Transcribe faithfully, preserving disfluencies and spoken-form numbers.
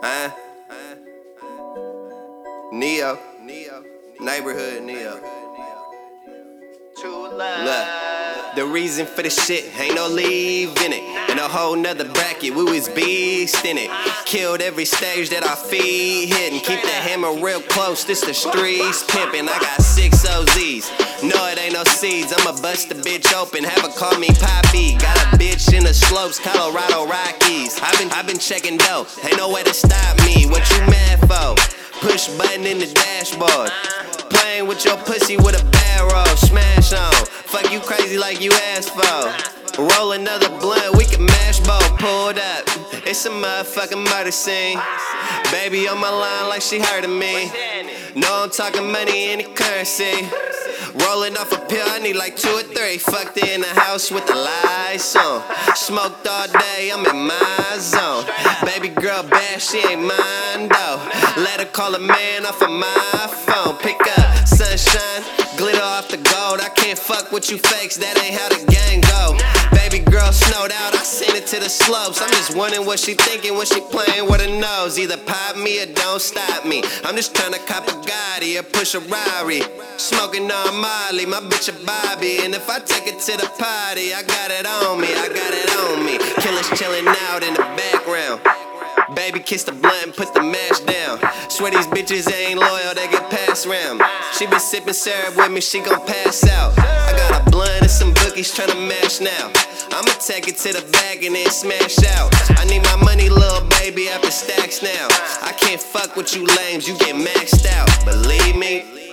Huh? Neo, Neo, neighborhood Neo. Look, the reason for the shit ain't no leaving it. In a whole nother bracket, we was beast in it. Killed every stage that our feet hitting. Keep the hammer real close, this the streets pimping. I got six O Zs, no it ain't no seeds. I'ma bust the bitch open, have her call me Poppy. Got a bitch in the slopes, Colorado Rockies. I've been, I've been checking dough, ain't no way to stop me. What you mad for? Push button in the dashboard. Playing with your pussy with a barrel, smash on. Fuck you crazy like you asked for. Roll another blunt, we can mash both. Pulled up, it's a motherfucking murder scene. Baby on my line like she heard of me. No, I'm talking money, any currency. Rolling off a pill, I need like two or three. Fucked in the house with the lights on. Smoked all day, I'm in my zone. Baby girl bad, she ain't mine though. Let her call a man off of my phone. Pick up sunshine, glitter off the gold. I can't fuck with you fakes, that ain't how the gang go. Baby girl snowed out, I sent it to the slopes. I'm just wondering what she thinking when she playing with her nose. Either pop me or don't stop me. I'm just tryna cop a Gotti or push a Rari. Smoking on Molly, my bitch a Bobby. And if I take it to the party, I got it on me, I got it on me. Killers chilling out in the background. Baby kiss the blunt and put the mash down. Swear these bitches ain't loyal, they get passed round. She be sipping syrup with me, she gon' pass out. I got a blunt and some bookies tryna mash now. I'ma take it to the bag and then smash out. I need my money, little baby, after stacks now. I can't fuck with you lames, you get maxed out. Believe me,